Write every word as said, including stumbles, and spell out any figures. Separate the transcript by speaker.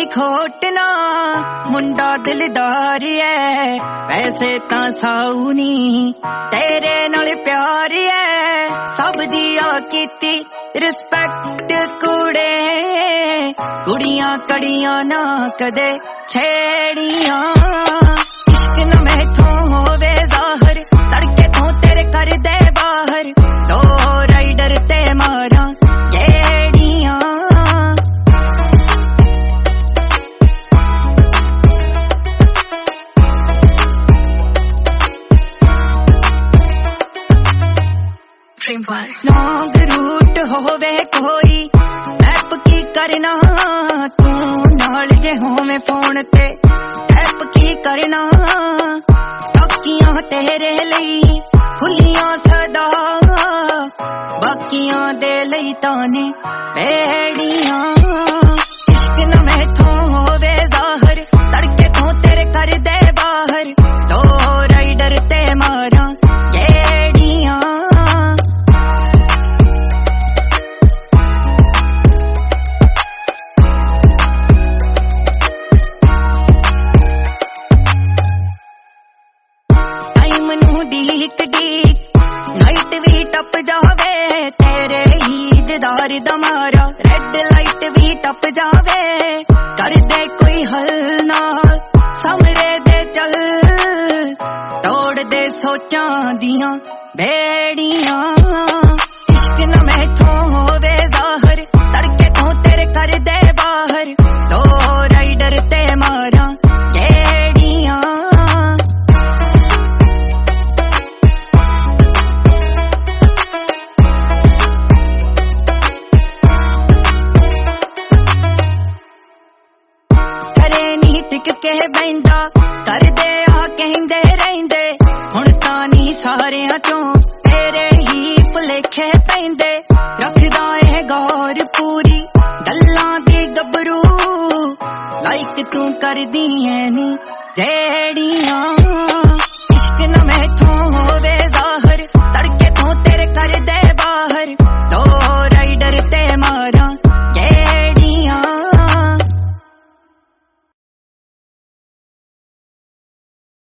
Speaker 1: खोट ना मुंडा दिलदार है वैसे तां साऊ नी तेरे नाल प्यार है सब दिया कीती रिस्पेक्ट कुड़े कुड़ियां कड़ियां ना कदे छेड़ियां इश्क न मैथों होवे ज़ाहिर तड़के तो तेरे कर दे बाहर तो राइडर ते मारा गेड़ियां लॉन्ग रूट होवे कोई टैप की करना तू नाल जे होवे फोन ते टैप की करना बाकियां तेरे लई खुलियां सदा बाकियां दे लई ताने बेड़ियां इश्क न मैथों होवे ज़ाहिर तड़के तो तेरे कर दे बाहर तो राइडर ते मारा गेड़ियां डीक डीक नाइट भी टप जावे तेरे ही दीदार दा मारा रेड लाइट भी टप जावे कर दे कोई हल ना समरे दे चल तोड़ दे सोचां दियां बेड़ियां इश्क न मैथों होवे ज़ाहिर तड़के तो तेरे कर दे बाहर तो राइडर ते मारा गेड़ियां टिक के बैंदा कर दे आ कहंदे रहिंदे हुण तां नी सारियां चों तेरे ही भुलेखे पैंदे रखदा ए गौर पूरी गल्लां दी गबरू लाइक तू करदी ऐ नी जेड़ियां